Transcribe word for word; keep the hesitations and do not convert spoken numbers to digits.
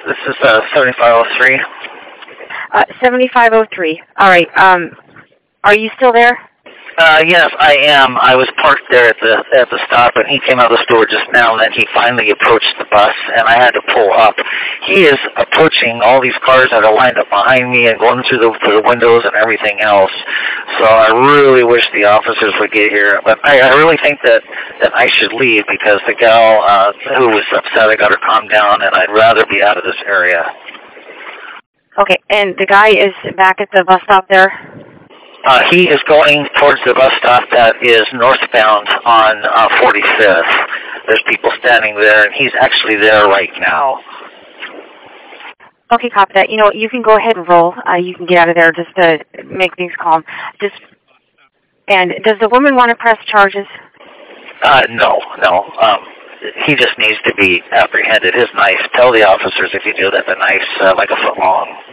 This is uh, seventy-five oh three. Uh, seventy-five oh three. All right. Um, are you still there? Uh, yes, I am. I was parked there at the at the stop, and he came out of the store just now, and then he finally approached the bus, and I had to pull up. He is approaching all these cars that are lined up behind me and going through the, through the windows and everything else. So I really wish the officers would get here. But I, I really think that, that I should leave because the gal uh, who was upset, I got her calmed down, and I'd rather be out of this area. Okay, and the guy is back at the bus stop there? Uh, he is going towards the bus stop that is northbound on uh, forty-fifth. There's people standing there, and he's actually there right now. Okay, copy that. You know, you can go ahead and roll. Uh, you can get out of there just to make things calm. Just and does the woman want to press charges? Uh, no, no. Um, he just needs to be apprehended. His knife. Tell the officers if you do that. The knife's uh, like a foot long.